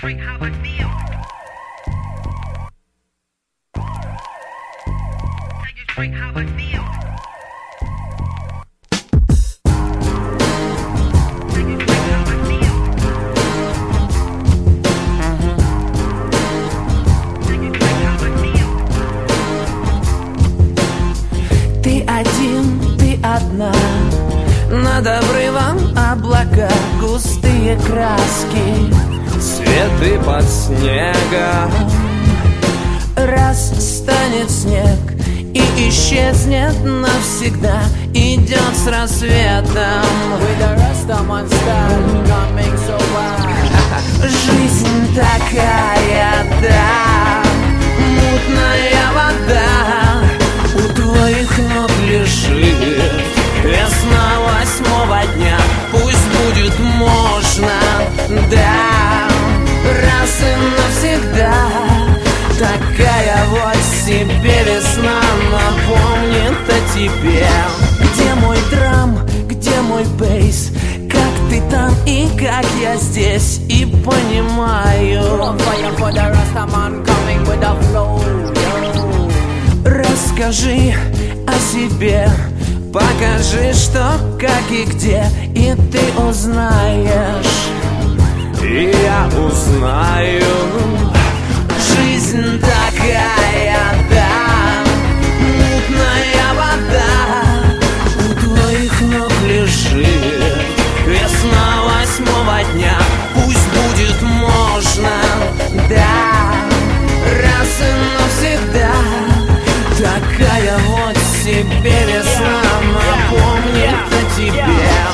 Ты один, ты одна, над обрывом облака, густые краски, цветы под снегом. Раз станет снег и исчезнет навсегда, идет с рассветом. Жизнь такая, да, мутная вода, у твоих ног лежит весна 8-го дня. Пусть будет можно, да, раз и навсегда. Такая вот себе весна напомнит о тебе. Где мой драм, где мой бейс, как ты там и как я здесь, и понимаю. Расскажи о себе, покажи, что, как и где, и ты узнаешь, и я узнаю. Жизнь такая, да, мутная вода, у твоих ног лежит весна 8-го дня. Пусть будет можно, да, раз и навсегда. Такая вот себе весна напомнит о тебе.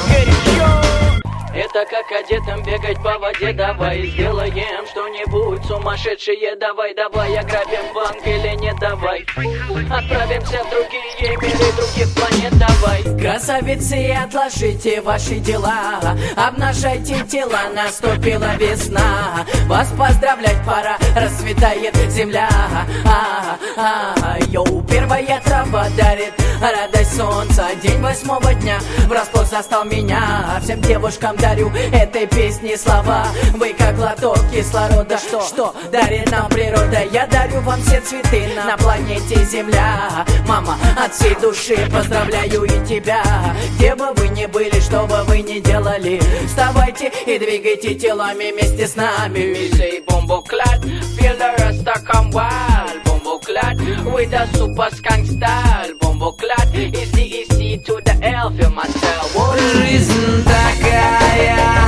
Это как одетым бегать по воде. Давай сделаем что-нибудь сумасшедшее. Давай, давай, ограбим банк или не давай. Отправимся в другие миры других планет. Давай. Красавицы, отложите ваши дела, обнажайте тела, наступила весна. Вас поздравлять пора, расцветает земля. Йоу, первая трава дарит радость солнца. День 8-го дня врасплох застал меня. Всем девушкам дарю этой песни слова. Вы как глоток кислорода, что дарит нам природа. Я дарю вам все цветы на планете Земля. Мама, от всей души поздравляю и тебя. Где бы вы ни были, что бы вы ни делали, вставайте и двигайте телами вместе с нами. We say бомбоклад, feel the rasta come wild. Bumboklad, with a super skunk style. Bumboklad is the EC to the L, feel my style. Жизнь такая,